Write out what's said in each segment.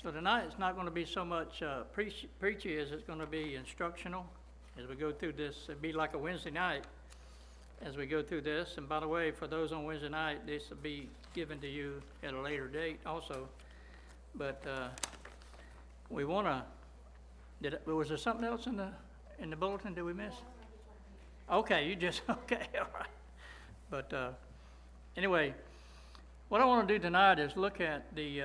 So tonight it's not going to be so much preachy as it's going to be instructional as we go through this. It'll be like a Wednesday night as we go through this. And by the way, for those on Wednesday night, this will be given to you at a later date also. But we want to. Was there something else in the bulletin? Did we miss? Okay, you just okay, all right. But anyway, what I want to do tonight is look at the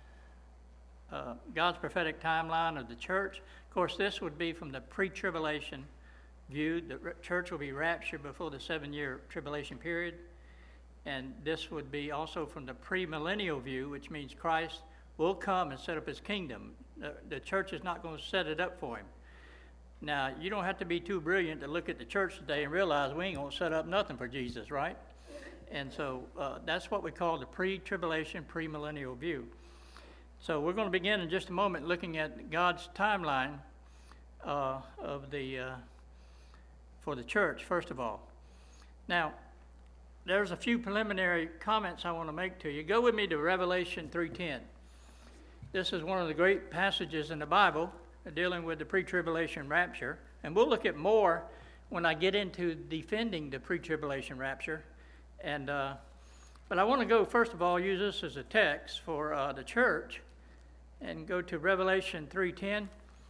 God's prophetic timeline of the church. Of course, this would be from the pre-tribulation view. The church will be raptured before the 7-year tribulation period. And this would be also from the pre-millennial view, which means Christ will come and set up his kingdom. The church is not going to set it up for him. Now, you don't have to be too brilliant to look at the church today and realize we ain't going to set up nothing for Jesus, right? And so that's what we call the pre-tribulation, pre-millennial view. So we're going to begin in just a moment looking at God's timeline for the church, first of all. Now, there's a few preliminary comments I want to make to you. Go with me to Revelation 3:10. This is one of the great passages in the Bible dealing with the pre-tribulation rapture. And we'll look at more when I get into defending the pre-tribulation rapture. And but I want to go, first of all, use this as a text for the church and go to Revelation 3:10.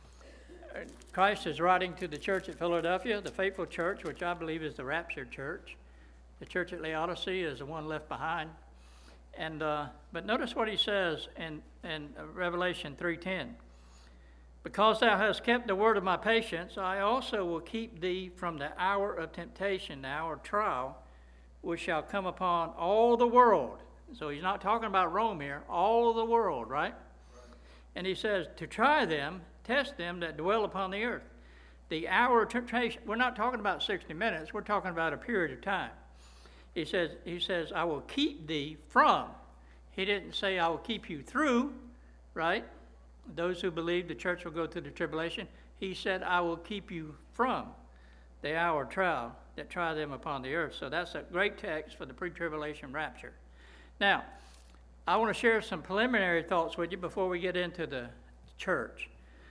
Christ is writing to the church at Philadelphia, the faithful church, which I believe is the raptured church. The church at Laodicea is the one left behind. And but notice what he says in Revelation 3:10. Because thou hast kept the word of my patience, I also will keep thee from the hour of temptation, the hour of trial, which shall come upon all the world. So he's not talking about Rome here, all of the world, right? And he says, to try them, test them that dwell upon the earth. The hour of temptation, we're not talking about 60 minutes, we're talking about a period of time. He says, I will keep thee from. He didn't say, I will keep you through, right? Those who believe the church will go through the tribulation. He said, I will keep you from the hour of trial that try them upon the earth. So that's a great text for the pre-tribulation rapture. Now, I want to share some preliminary thoughts with you before we get into the church.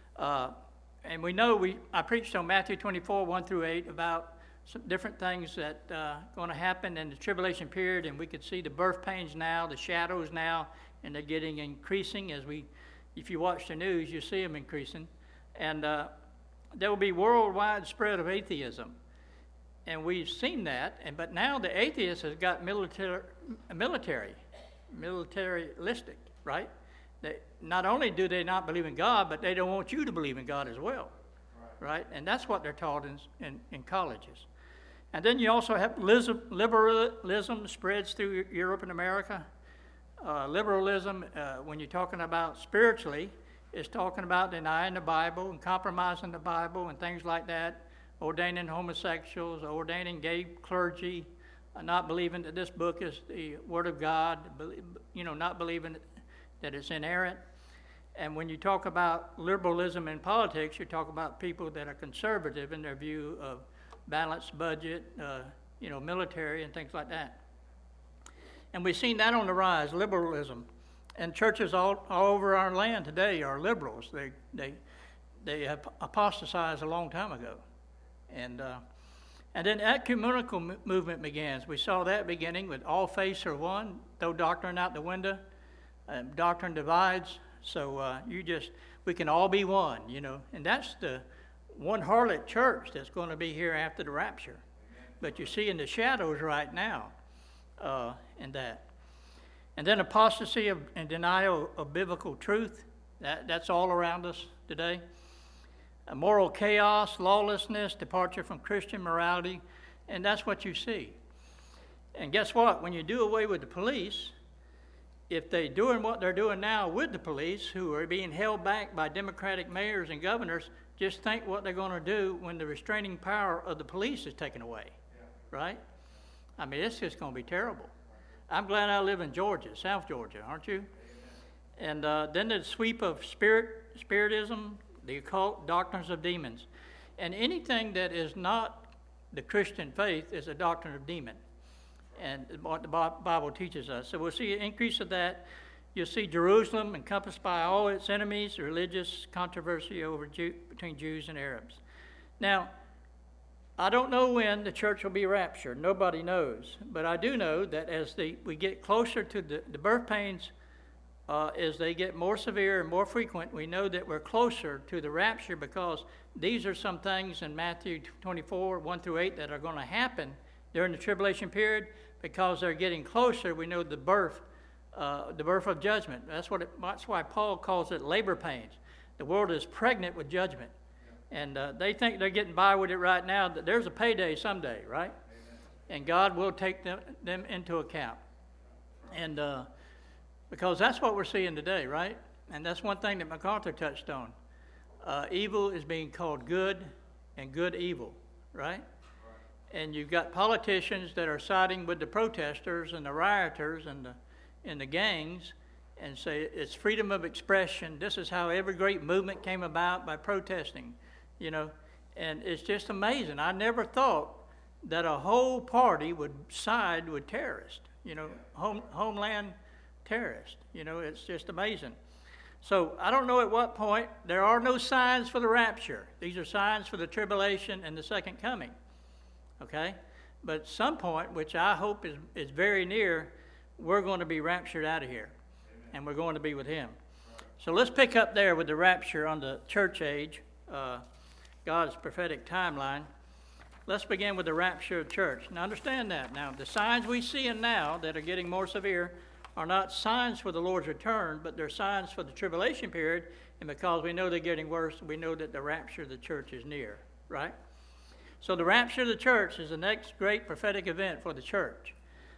And we know I preached on Matthew 24, 1 through 8 about some different things that are going to happen in the tribulation period, and we could see the birth pains now, the shadows now, and they're getting increasing if you watch the news, you see them increasing. And there will be worldwide spread of atheism. And we've seen that, but now the atheist has got militaristic, right? Not only do they not believe in God, but they don't want you to believe in God as well, right? And that's what they're taught in colleges. And then you also have liberalism spreads through Europe and America. Liberalism, when you're talking about spiritually, is talking about denying the Bible and compromising the Bible and things like that, ordaining homosexuals, ordaining gay clergy, not believing that this book is the Word of God, not believing that it's inerrant. And when you talk about liberalism in politics, you talk about people that are conservative in their view of balanced budget, military and things like that. And we've seen that on the rise, liberalism. And churches all over our land today are liberals. They have apostatized a long time ago. And then ecumenical movement begins. We saw that beginning with all faiths are one, throw doctrine out the window. Doctrine divides, so we can all be one, And that's the one harlot church that's going to be here after the rapture. But you see in the shadows right now in that. And then apostasy and denial of biblical truth. That's all around us today. Moral chaos, lawlessness, departure from Christian morality, and that's what you see. And guess what? When you do away with the police, if they're doing what they're doing now with the police, who are being held back by Democratic mayors and governors, just think what they're going to do when the restraining power of the police is taken away, right? I mean, it's just going to be terrible. I'm glad I live in Georgia, South Georgia, aren't you? And then the sweep of spiritism, the occult, doctrines of demons. And anything that is not the Christian faith is a doctrine of demon. And what the Bible teaches us. So we'll see an increase of that. you'll see Jerusalem encompassed by all its enemies, religious controversy between Jews and Arabs. Now, I don't know when the church will be raptured. Nobody knows. But I do know that as we get closer to the birth pains, as they get more severe and more frequent, we know that we're closer to the rapture, because these are some things in Matthew 24, 1 through 8, that are going to happen during the tribulation period. Because they're getting closer, we know the birth of judgment. That's why Paul calls it labor pains. The world is pregnant with judgment. And they think they're getting by with it right now. That there's a payday someday, right? Amen. And God will take them into account. And because that's what we're seeing today, right? And that's one thing that MacArthur touched on. Evil is being called good, and good evil, right? And you've got politicians that are siding with the protesters and the rioters and the gangs, and say it's freedom of expression. This is how every great movement came about, by protesting, you know. And it's just amazing. I never thought that a whole party would side with terrorists, you know, homeland terrorists. You know, it's just amazing. So I don't know at what point. There are no signs for the rapture. These are signs for the tribulation and the second coming. Okay? But at some point, which I hope is very near, we're going to be raptured out of here. Amen. And we're going to be with Him. Right. So let's pick up there with the rapture on the church age, God's prophetic timeline. Let's begin with the rapture of church. Now understand that. Now the signs we see now that are getting more severe are not signs for the Lord's return, but they're signs for the tribulation period. And because we know they're getting worse, we know that the rapture of the church is near. Right? So the rapture of the church is the next great prophetic event for the church.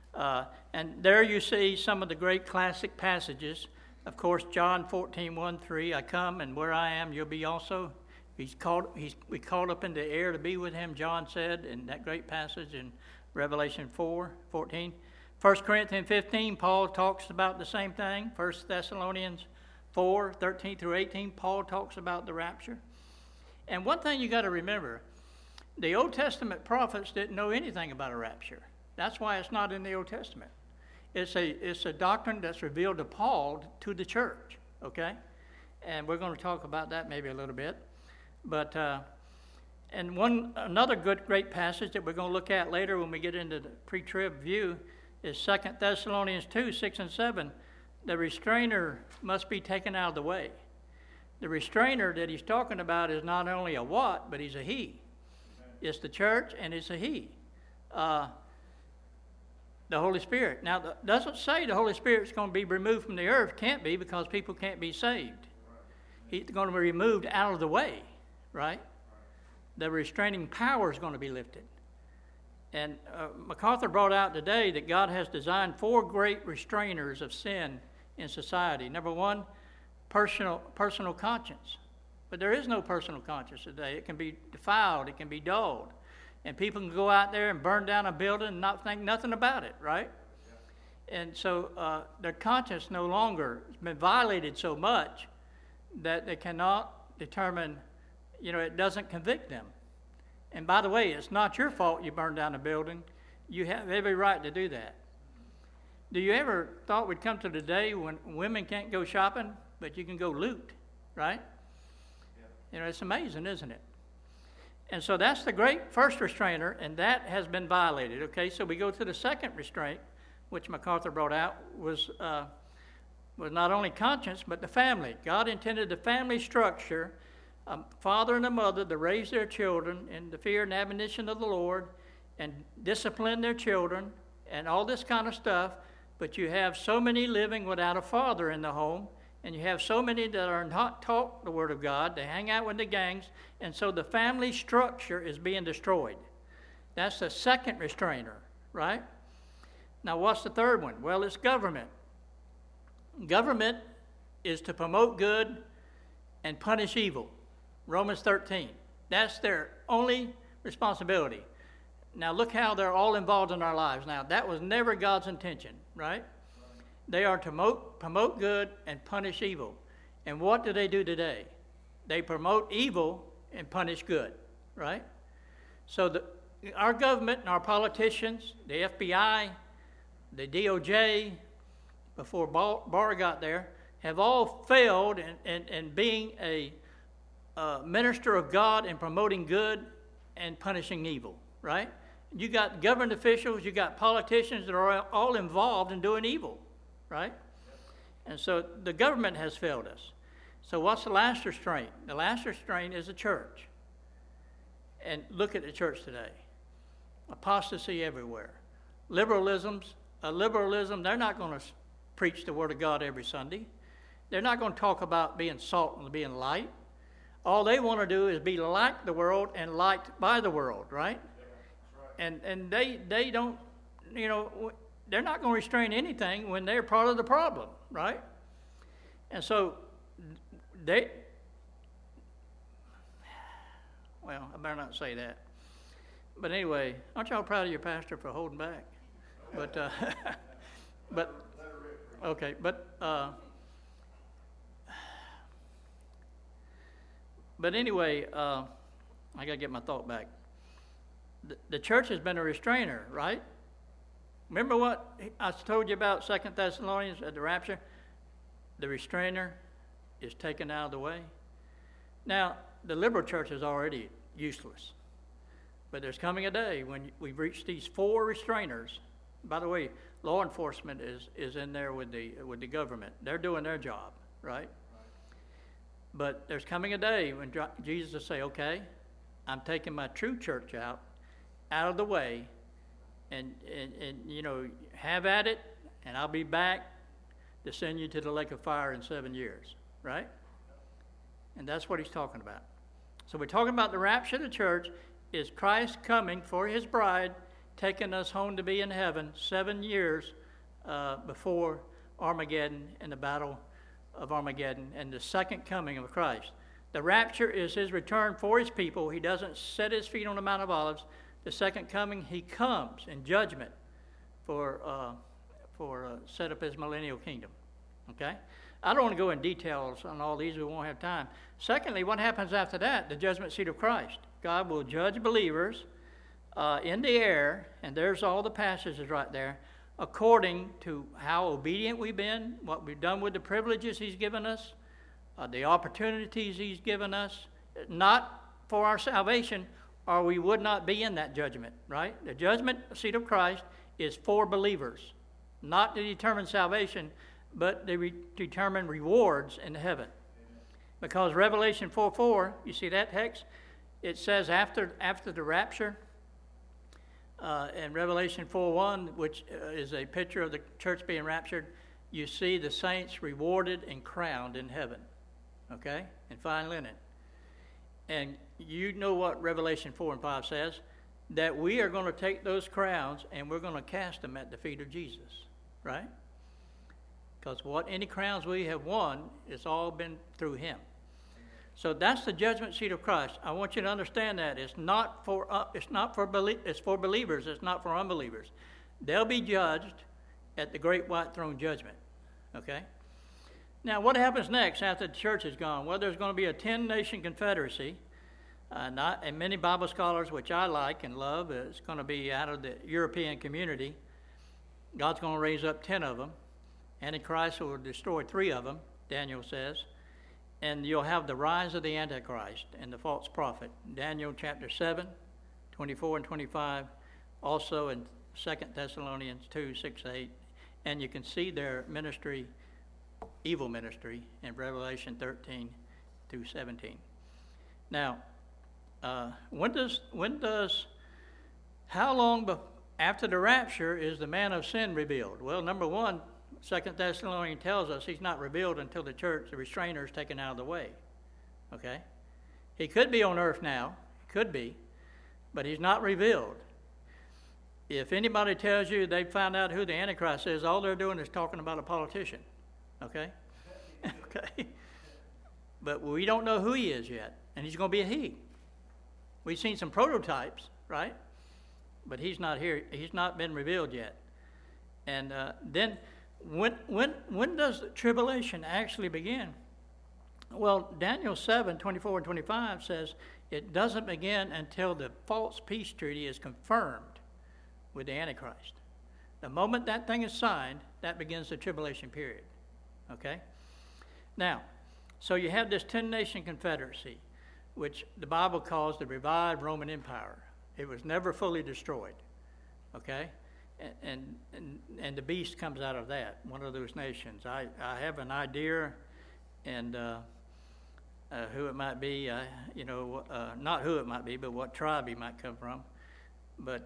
And there you see some of the great classic passages. Of course, John 14, 1, 3, I come, and where I am, you'll be also. We called up in the air to be with Him, John said, in that great passage in Revelation 4, 14. 1 Corinthians 15, Paul talks about the same thing. 1 Thessalonians 4, 13 through 18, Paul talks about the rapture. And one thing you got to remember, the Old Testament prophets didn't know anything about a rapture. That's why it's not in the Old Testament. It's a doctrine that's revealed to Paul to the church, okay? And we're going to talk about that maybe a little bit. But another great passage that we're going to look at later when we get into the pre-trib view is 2 Thessalonians 2, 6 and 7. The restrainer must be taken out of the way. The restrainer that he's talking about is not only a what, but he's a he. It's the church, and it's a he. The Holy Spirit. Now, it doesn't say the Holy Spirit's going to be removed from the earth. Can't be, because people can't be saved. He's going to be removed out of the way, right? The restraining power is going to be lifted. And MacArthur brought out today that God has designed 4 great restrainers of sin in society. Number 1, personal conscience. But there is no personal conscience today. It can be defiled. It can be dulled. And people can go out there and burn down a building and not think nothing about it, right? Yeah. And so their conscience no longer has been violated so much that they cannot determine, it doesn't convict them. And by the way, it's not your fault you burned down a building. You have every right to do that. Do you ever thought we'd come to the day when women can't go shopping, but you can go loot, right? Yeah. It's amazing, isn't it? And so that's the great first restrainer, and that has been violated. Okay, so we go to the second restraint, which MacArthur brought out, was not only conscience, but the family. God intended the family structure, a father and a mother, to raise their children in the fear and admonition of the Lord and discipline their children and all this kind of stuff. But you have so many living without a father in the home, and you have so many that are not taught the Word of God. They hang out with the gangs, and so the family structure is being destroyed. That's the second restrainer, right? Now, what's the third one? Well, it's government. Government is to promote good and punish evil. Romans 13. That's their only responsibility. Now, look how they're all involved in our lives now. That was never God's intention, right? They are to promote good and punish evil. And what do they do today? They promote evil and punish good, right? So our government and our politicians, the FBI, the DOJ, before Barr got there, have all failed in being a minister of God and promoting good and punishing evil, right? You got government officials, you got politicians that are all involved in doing evil, right? And so the government has failed us. So what's the last restraint? The last restraint is the church. And look at the church today. Apostasy everywhere. Liberalism, they're not going to preach the Word of God every Sunday. They're not going to talk about being salt and being light. All they want to do is be like the world and liked by the world, right? And they don't, they're not going to restrain anything when they're part of the problem, right? And so I better not say that. But anyway, aren't y'all proud of your pastor for holding back? But anyway, I got to get my thought back. The church has been a restrainer, right? Remember what I told you about 2 Thessalonians at the rapture? The restrainer is taken out of the way. Now, the liberal church is already useless. But there's coming a day when we've reached these 4 restrainers. By the way, law enforcement is in there with the government. They're doing their job, right? But there's coming a day when Jesus will say, okay, I'm taking my true church out of the way, and have at it, and I'll be back to send you to the lake of fire in 7 years, right? And that's what he's talking about. So we're talking about the rapture of the church is Christ coming for his bride, taking us home to be in heaven 7 years before Armageddon and the battle of Armageddon and the second coming of Christ. The rapture is his return for his people. He doesn't set his feet on the Mount of Olives. The second coming, he comes in judgment for set up his millennial kingdom. Okay? I don't want to go in details on all these. We won't have time. Secondly, what happens after that? The judgment seat of Christ. God will judge believers in the air, and there's all the passages right there, according to how obedient we've been, what we've done with the privileges he's given us, the opportunities he's given us, not for our salvation, or we would not be in that judgment, right? The judgment seat of Christ is for believers, not to determine salvation, but to determine rewards in heaven. Because Revelation 4:4, you see that text? It says after the rapture, in Revelation 4:1, which is a picture of the church being raptured, you see the saints rewarded and crowned in heaven, okay, in fine linen. And you know what Revelation 4:5 says, that we are going to take those crowns and we're going to cast them at the feet of Jesus, right? Because any crowns we have won, it's all been through him. So that's the judgment seat of Christ. I want you to understand that it's for believers. It's not for unbelievers. They'll be judged at the great white throne judgment. Okay. Now, what happens next after the church is gone? Well, there's going to be a 10-nation confederacy. And many Bible scholars, which I like and love, it's going to be out of the European community. God's going to raise up 10 of them. Antichrist will destroy 3 of them, Daniel says. And you'll have the rise of the Antichrist and the false prophet. Daniel chapter 7, 24 and 25. Also in 2 Thessalonians 2, 6, 8. And you can see their ministry, evil ministry, in Revelation 13 through 17. Now, how long after the rapture is the man of sin revealed? Well, number one, 2 Thessalonians tells us he's not revealed until the church, the restrainer, is taken out of the way. Okay? He could be on earth now. Could be. But he's not revealed. If anybody tells you they found out who the Antichrist is, all they're doing is talking about a politician. Okay? Okay? But we don't know who he is yet. And he's going to be a he. We've seen some prototypes, right? But he's not here. He's not been revealed yet. And then... When does the tribulation actually begin? Well, Daniel 7, 24 and 25 says it doesn't begin until the false peace treaty is confirmed with the Antichrist. The moment that thing is signed, that begins the tribulation period. Okay? Now, so you have this 10-nation confederacy, which the Bible calls the revived Roman Empire. It was never fully destroyed. Okay? And the beast comes out of that, one of those nations. I have an idea, and who it might be, not who it might be, but what tribe he might come from. But,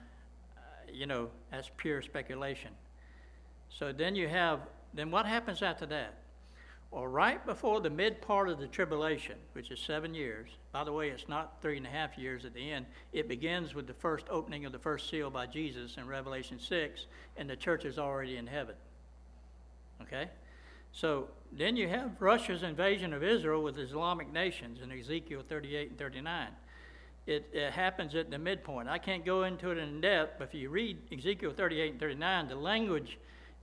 that's pure speculation. So then what happens after that? Well, right before the mid part of the tribulation, which is 7 years, by the way, it's not 3.5 years at the end. It begins with the first opening of the first seal by Jesus in Revelation 6, and the church is already in heaven. Okay? So then you have Russia's invasion of Israel with Islamic nations in Ezekiel 38 and 39. It happens at the midpoint. I can't go into it in depth, but if you read Ezekiel 38 and 39, the language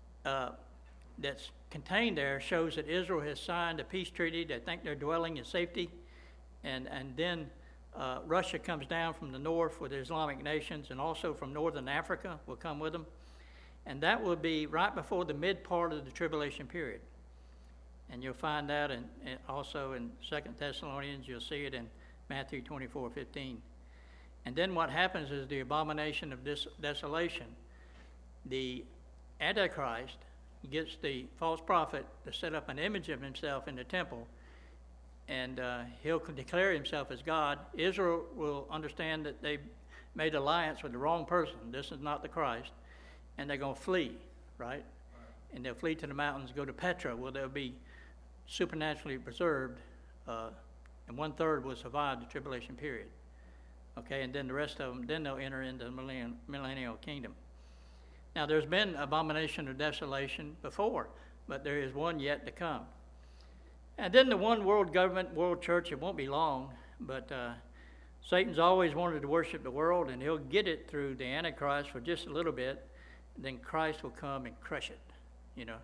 that's contained there shows that Israel has signed a peace treaty. They think they're dwelling in safety. And then Russia comes down from the north with the Islamic nations, and also from northern Africa will come with them. And that will be right before the mid part of the tribulation period. And you'll find that also in 2 Thessalonians. You'll see it in Matthew 24:15. And then what happens is the abomination of desolation. The Antichrist gets the false prophet to set up an image of himself in the temple, and he'll declare himself as God. Israel will understand that they made alliance with the wrong person. This is not the Christ. And they're going to flee, right? And they'll flee to the mountains, go to Petra, where they'll be supernaturally preserved, and 1/3 will survive the tribulation period. Okay, and then the rest of them, then they'll enter into the millennial kingdom. Now, there's been abomination of desolation before, but there is one yet to come. And then the one world government, world church, it won't be long, but Satan's always wanted to worship the world, and he'll get it through the Antichrist for just a little bit. Then Christ will come and crush it. You know,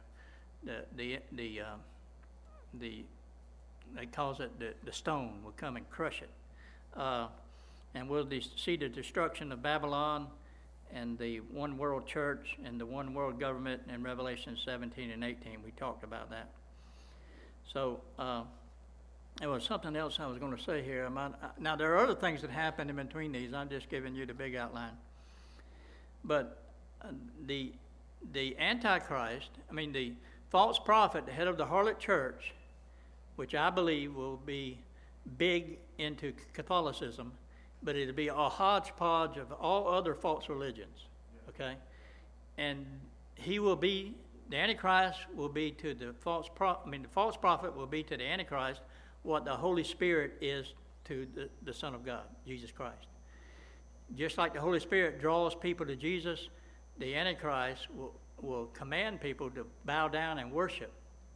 they calls it the stone will come and crush it, and we'll see the destruction of Babylon and the one world church and the one world government in Revelation 17 and 18. We talked about that. So there was something else I was going to say here. Now, there are other things that happen in between these. I'm just giving you the big outline. But the Antichrist, the false prophet, the head of the harlot church, which I believe will be big into Catholicism, but it'll be a hodgepodge of all other false religions, okay? And the Antichrist will be to the false prophet will be to the Antichrist what the Holy Spirit is to the Son of God, Jesus Christ. Just like the Holy Spirit draws people to Jesus, the Antichrist will command people to bow down and worship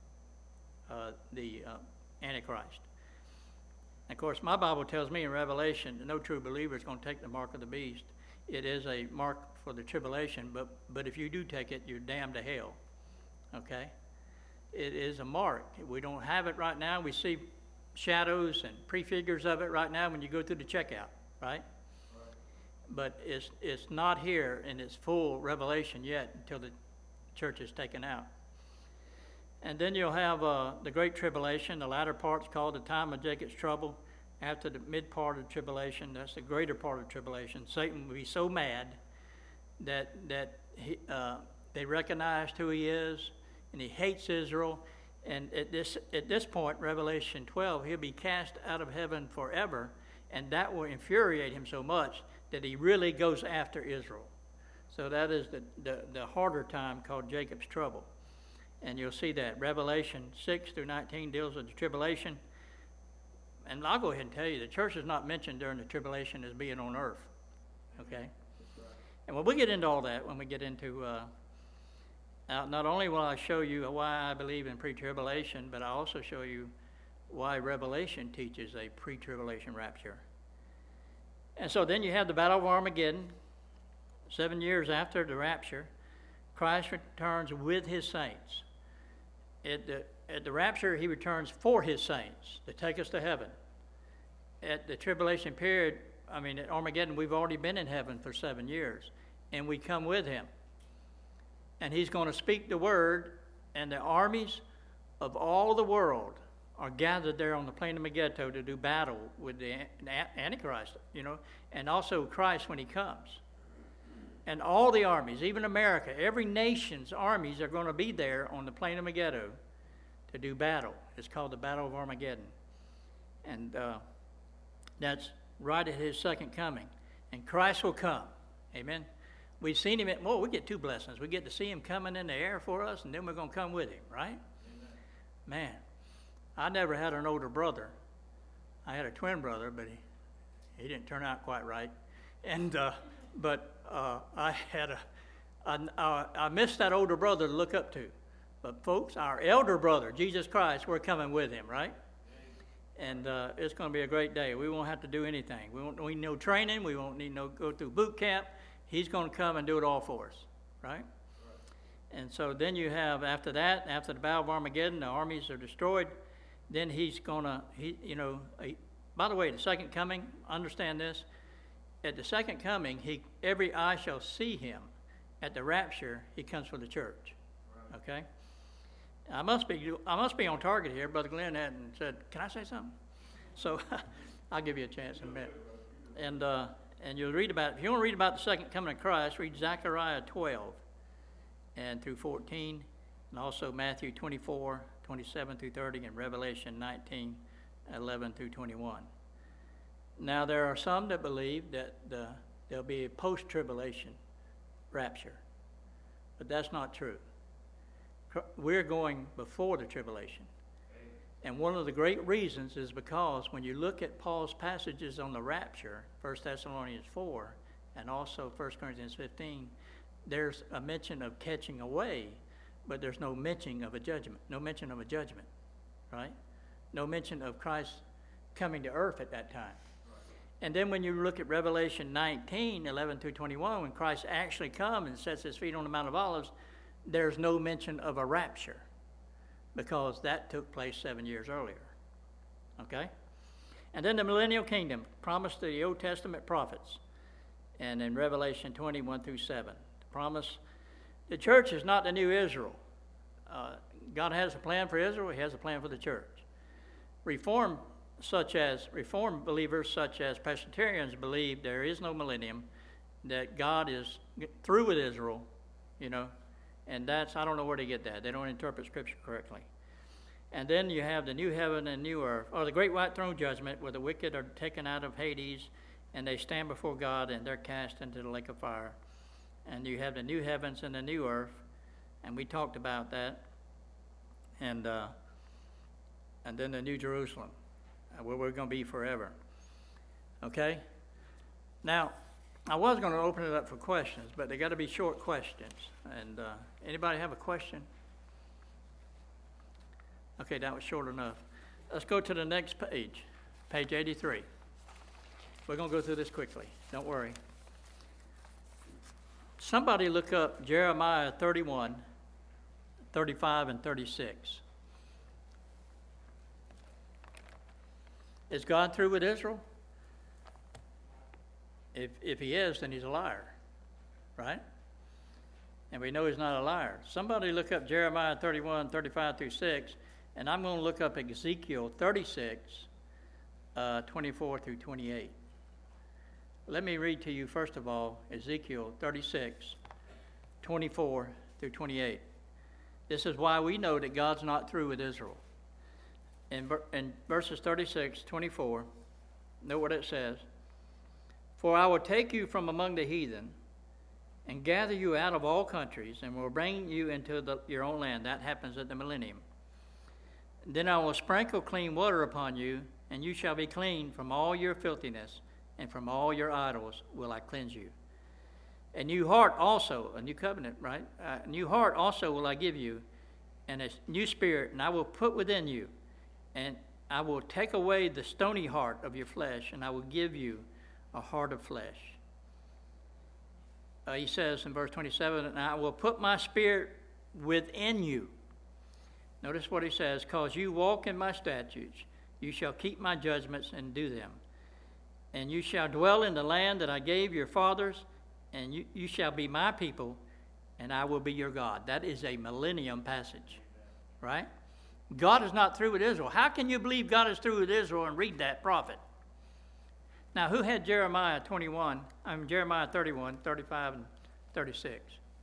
the Antichrist. And of course, my Bible tells me in Revelation that no true believer is going to take the mark of the beast. It is a mark for the tribulation, but if you do take it, you're damned to hell. Okay? It is a mark. We don't have it right now. We see shadows and prefigures of it right now when you go through the checkout, right? But it's not here in its full revelation yet until the church is taken out. And then you'll have the Great Tribulation. The latter part's called the time of Jacob's trouble. After the mid part of the tribulation, that's the greater part of the tribulation. Satan will be so mad that they recognized who he is, and he hates Israel. And at this point, Revelation 12, he'll be cast out of heaven forever, and that will infuriate him so much that he really goes after Israel. So that is the harder time called Jacob's trouble. And you'll see that Revelation 6 through 19 deals with the tribulation. And I'll go ahead and tell you, the church is not mentioned during the tribulation as being on earth. Okay? And when we get into all that, when we get into, not only will I show you why I believe in pre-tribulation, but I also show you why Revelation teaches a pre-tribulation rapture. And so then you have the Battle of Armageddon, 7 years after the rapture. Christ returns with his saints. At the rapture, he returns for his saints to take us to heaven. At the tribulation period, at Armageddon, we've already been in heaven for 7 years, and we come with him. and he's going to speak the word, and the armies of all the world are gathered there on the plain of Megiddo to do battle with the Antichrist, and also Christ when he comes. And all the armies, even America, every nation's armies are going to be there on the plain of Megiddo to do battle. It's called the Battle of Armageddon. And that's right at his second coming. And Christ will come. Amen. We've seen him we get two blessings. We get to see him coming in the air for us, and then we're going to come with him, right? Amen. Man, I never had an older brother. I had a twin brother, but he didn't turn out quite right. And I missed that older brother to look up to. But folks, our elder brother, Jesus Christ, we're coming with him, right? And it's going to be a great day. We won't have to do anything. We won't need no training. We won't need go through boot camp. He's going to come and do it all for us, right? And so then you have, after that, after the Battle of Armageddon, the armies are destroyed. Then he's going to, by the way, the second coming, understand this. At the second coming, every eye shall see him. At the rapture, he comes for the church. Okay? I must be on target here. Brother Glenn hadn't said, can I say something? So I'll give you a chance in a minute. And you'll read about, if you want to read about the second coming of Christ, read Zechariah 12 and through 14, and also Matthew 24, 27 through 30, and Revelation 19, 11 through 21. Now, there are some that believe that there'll be a post-tribulation rapture, but that's not true. We're going before the tribulation. And one of the great reasons is because when you look at Paul's passages on the rapture, 1 Thessalonians 4, and also 1 Corinthians 15, there's a mention of catching away, but there's no mention of a judgment. No mention of a judgment, right? No mention of Christ coming to earth at that time. And then when you look at Revelation 19, 11 through 21, when Christ actually comes and sets his feet on the Mount of Olives, there's no mention of a rapture because that took place 7 years earlier. Okay? And then the millennial kingdom promised to the Old Testament prophets. And in Revelation 21 through 7, the promise, the church is not the new Israel. God has a plan for Israel. He has a plan for the church. Reform believers such as Presbyterians believe there is no millennium, that God is through with Israel, and that's, I don't know where they get that. They don't interpret Scripture correctly. And then you have the new heaven and new earth, or the great white throne judgment, where the wicked are taken out of Hades, and they stand before God, and they're cast into the lake of fire. And you have the new heavens and the new earth, and we talked about that. And then the new Jerusalem, where we're going to be forever. Okay? Now, I was going to open it up for questions, but they got to be short questions. And anybody have a question? Okay, that was short enough. Let's go to the next page, page 83. We're going to go through this quickly. Don't worry. Somebody look up Jeremiah 31, 35, and 36. Is God through with Israel? If he is, then he's a liar, right? And we know he's not a liar. Somebody look up Jeremiah 31, 35 through 6, and I'm going to look up Ezekiel 36, 24 through 28. Let me read to you, first of all, Ezekiel 36, 24 through 28. This is why we know that God's not through with Israel. In verses 36, 24, note what it says. For I will take you from among the heathen and gather you out of all countries and will bring you into your own land. That happens at the millennium. Then I will sprinkle clean water upon you, and you shall be clean from all your filthiness, and from all your idols will I cleanse you. A new heart also, a new covenant, right? A new heart also will I give you, and a new spirit, and I will put within you. And I will take away the stony heart of your flesh, and I will give you a heart of flesh. He says in verse 27, and I will put my spirit within you. Notice what he says, because you walk in my statutes, you shall keep my judgments and do them. And you shall dwell in the land that I gave your fathers, and you shall be my people, and I will be your God. That is a millennium passage, right? God is not through with Israel. How can you believe God is through with Israel and read that prophet? Now, who had Jeremiah 31, Jeremiah 31, 35, and 36?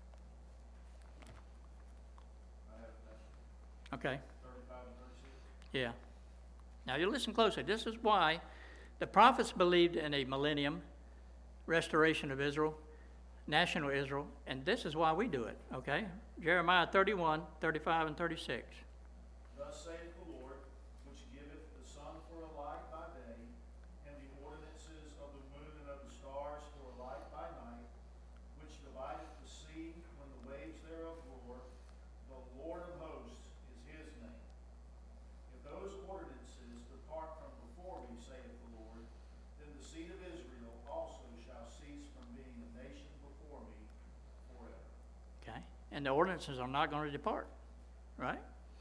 Okay. 35 and 36. Yeah. Now, you listen closely. This is why the prophets believed in a millennium restoration of Israel, national Israel, and this is why we do it, okay? Jeremiah 31, 35, and 36. Thus saith the Lord, which giveth the sun for a light by day, and the ordinances of the moon and of the stars for a light by night, which divideth the sea when the waves thereof roar. The Lord of hosts is his name. If those ordinances depart from before me, saith the Lord, then the seed of Israel also shall cease from being a nation before me forever. Okay? And the ordinances are not going to depart, right?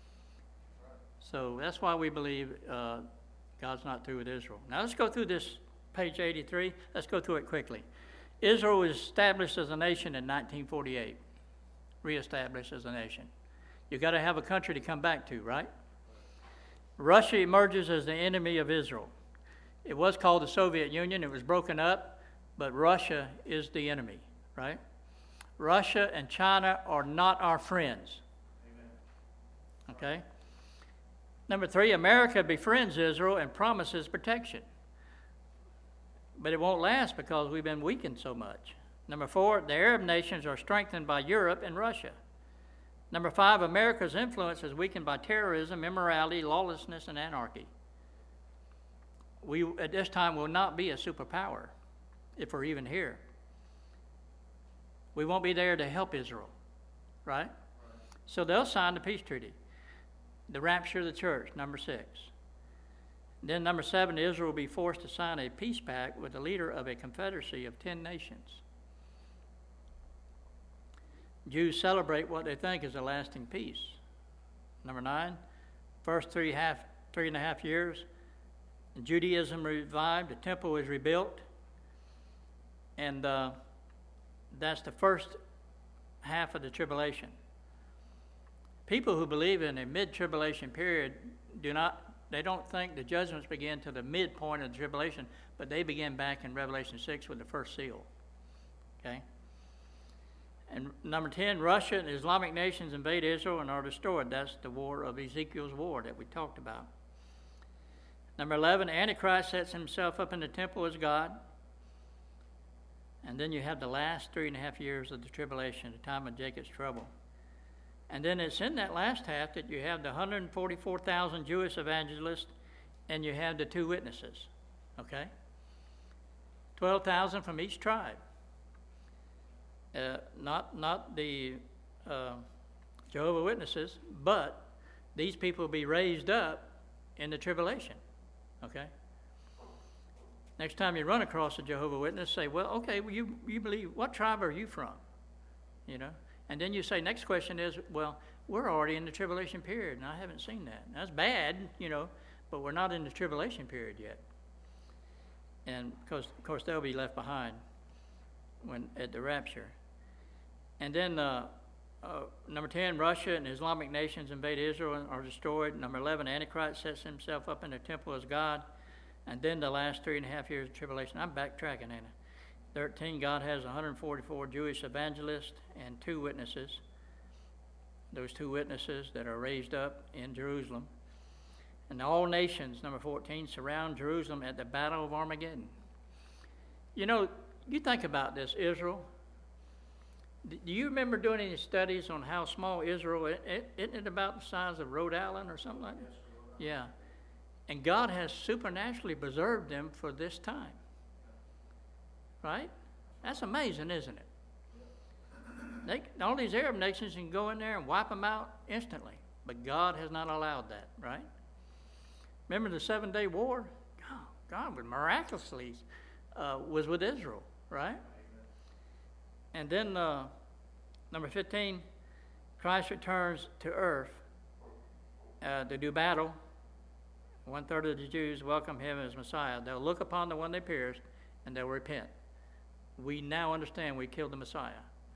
So that's why we believe God's not through with Israel. Now let's go through this, page 83. Let's go through it quickly. Israel was established as a nation in 1948, reestablished as a nation. You've got to have a country to come back to, right? Russia emerges as the enemy of Israel. It was called the Soviet Union. It was broken up, but Russia is the enemy, right? Russia and China are not our friends. Amen. Okay? Number 3, America befriends Israel and promises protection. But it won't last because we've been weakened so much. Number 4, the Arab nations are strengthened by Europe and Russia. Number 5, America's influence is weakened by terrorism, immorality, lawlessness, and anarchy. We, at this time, will not be a superpower if we're even here. We won't be there to help Israel, right? So they'll sign the peace treaty. The rapture of the church, number 6. Then number 7, Israel will be forced to sign a peace pact with the leader of a confederacy of 10 nations. Jews celebrate what they think is a lasting peace. Number 9, first 3.5 years, Judaism revived, the temple was rebuilt, and that's the first half of the tribulation. People who believe in a mid-tribulation period they don't think the judgments begin to the midpoint of the tribulation, but they begin back in Revelation 6 with the first seal. Okay? And number 10, Russia and Islamic nations invade Israel and are destroyed. That's the war of Ezekiel's war that we talked about. Number 11, Antichrist sets himself up in the temple as God. And then you have the last 3.5 years of the tribulation, the time of Jacob's trouble. And then it's in that last half that you have the 144,000 Jewish evangelists and you have the 2 witnesses, okay? 12,000 from each tribe. Not the Jehovah's Witnesses, but these people will be raised up in the tribulation, okay? Next time you run across a Jehovah's Witness, say, well, okay, well, you believe, what tribe are you from? You know? And then you say, next question is, well, we're already in the tribulation period, and I haven't seen that. That's bad, you know, but we're not in the tribulation period yet. And because, of course, they'll be left behind at the rapture. And then number 10, Russia and Islamic nations invade Israel and are destroyed. Number 11, Antichrist sets himself up in the temple as God. And then the last 3.5 years of tribulation. I'm backtracking, ain't I? 13, God has 144 Jewish evangelists and 2 witnesses. Those 2 witnesses that are raised up in Jerusalem. And all nations, number 14, surround Jerusalem at the Battle of Armageddon. You know, you think about this, Israel. Do you remember doing any studies on how small Israel is? Isn't it about the size of Rhode Island or something like that? Yes, yeah. And God has supernaturally preserved them for this time. Right? That's amazing, isn't it? All these Arab nations can go in there and wipe them out instantly. But God has not allowed that, right? Remember the 7-day war? God was miraculously was with Israel, right? And then number 15, Christ returns to earth to do battle. 1/3 of the Jews welcome him as Messiah. They'll look upon the one they pierced and they'll repent. We now understand we killed the Messiah.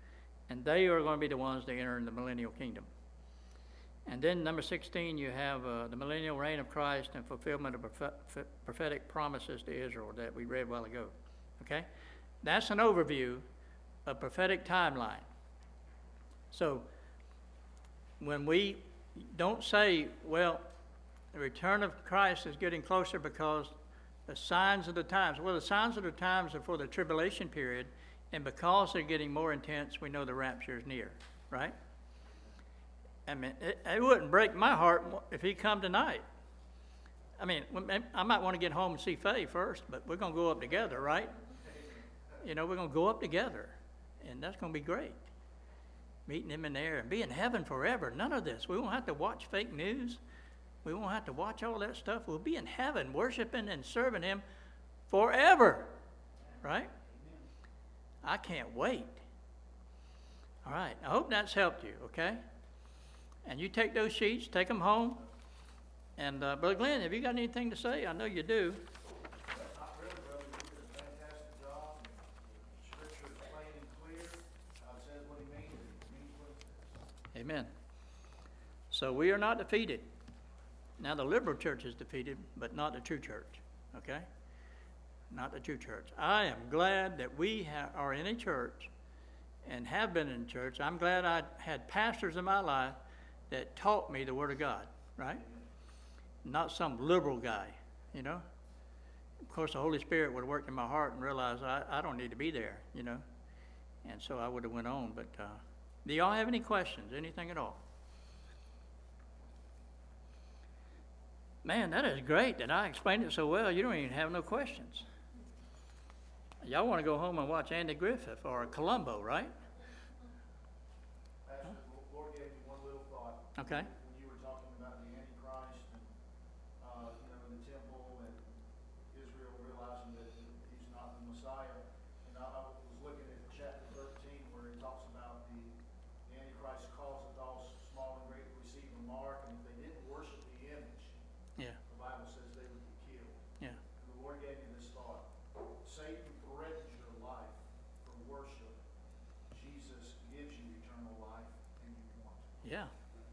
And they are going to be the ones that enter in the millennial kingdom. And then number 16, you have the millennial reign of Christ and fulfillment of prophetic promises to Israel that we read a while ago. Okay? That's an overview of prophetic timeline. So when we don't say, well, the return of Christ is getting closer because the signs of the times. Well, the signs of the times are for the tribulation period, and because they're getting more intense, we know the rapture is near, right? I mean, it wouldn't break my heart if he come tonight. I mean, I might want to get home and see Faye first, but we're going to go up together, right? You know, we're going to go up together, and that's going to be great. Meeting him in there and be in heaven forever. None of this. We won't have to watch fake news. We won't have to watch all that stuff. We'll be in heaven worshiping and serving him forever, right? I can't wait. All right. I hope that's helped you, okay? And you take those sheets, take them home. And Brother Glenn, have you got anything to say? I know you do. Not really, brother. You did a fantastic job. Scripture is plain and clear. God says what he means, and he means what he says. Amen. So we are not defeated. Now the liberal church is defeated, but not the true church, okay? Not the true church. I am glad that we are in a church and have been in church. I'm glad I had pastors in my life that taught me the Word of God, right? Not some liberal guy, you know? Of course, the Holy Spirit would have worked in my heart and realized I don't need to be there, you know? And so I would have went on. But do y'all have any questions, anything at all? Man, that is great that I explained it so well. You don't even have no questions. Y'all want to go home and watch Andy Griffith or Columbo, right? Pastor, the Lord gave me one little thought. Okay. When you were talking about the Antichrist and, in the temple and Israel realizing that he's not the Messiah. And I was looking at chapter 13 where it talks about the Antichrist causeth all small and great to receive a mark, and if they didn't worship the image, Yeah. the Bible says they would be killed. Yeah. And the Lord gave me this thought. Satan threatens your life for worship. Jesus gives you eternal life, and you want it. Yeah.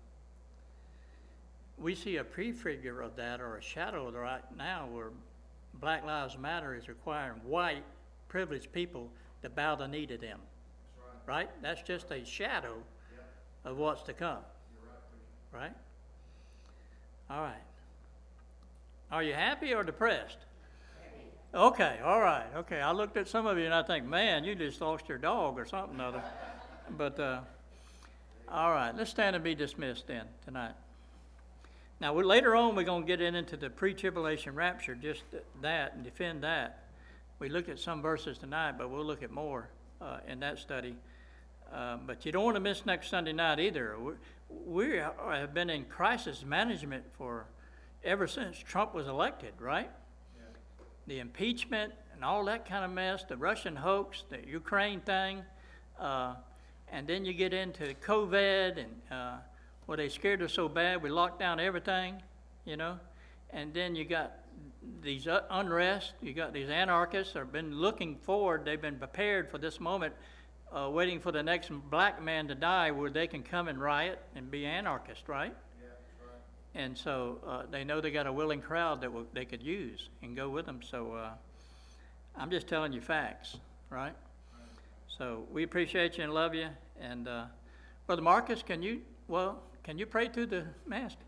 We see a prefigure of that, or a shadow right now, where Black Lives Matter is requiring white, privileged people to bow the knee to them. That's right. Right? That's just a shadow Yep. of what's to come. You're right, preacher. Right? All right. Are you happy or depressed? Okay, all right. Okay, I looked at some of you and I think, man, you just lost your dog or something other. But, all right, let's stand and be dismissed then tonight. Now, later on, we're going to get into the pre-tribulation rapture, just that, and defend that. We looked at some verses tonight, but we'll look at more in that study. But you don't want to miss next Sunday night either. We have been in crisis management for ever since Trump was elected, right? Yeah. The impeachment and all that kind of mess, the Russian hoax, the Ukraine thing, and then you get into COVID and well, they scared us so bad we locked down everything, you know, and then you got these unrest, you got these anarchists that have been looking forward, they've been prepared for this moment, waiting for the next black man to die where they can come and riot and be anarchists, right? Yeah, that's right. And so they know they got a willing crowd that they could use and go with them. So I'm just telling you facts, right? So we appreciate you and love you. And Brother Marcus, can you pray through the Mass?